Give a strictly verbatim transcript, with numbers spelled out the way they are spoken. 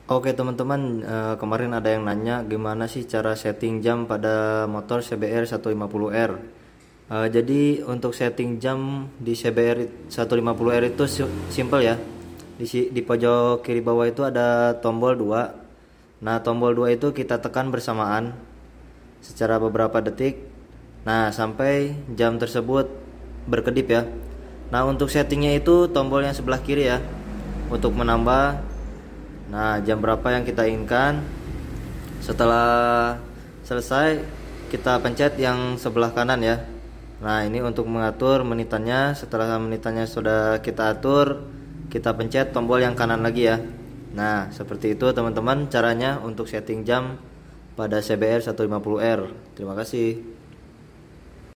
Oke teman-teman, eh, kemarin ada yang nanya gimana sih cara setting jam pada motor C B R seratus lima puluh R. Eh, jadi untuk setting jam di C B R seratus lima puluh R itu si- simple ya. Di, si- di pojok kiri bawah itu ada tombol dua. Nah, tombol dua itu kita tekan bersamaan secara beberapa detik. Nah, sampai jam tersebut berkedip ya. Nah, untuk settingnya itu tombol yang sebelah kiri ya. Untuk menambah, nah, jam berapa yang kita inginkan. Setelah selesai, kita pencet yang sebelah kanan ya. Nah, ini untuk mengatur menitannya. Setelah menitannya sudah kita atur, kita pencet tombol yang kanan lagi ya. Nah, seperti itu teman-teman caranya untuk setting jam pada C B R seratus lima puluh R. Terima kasih.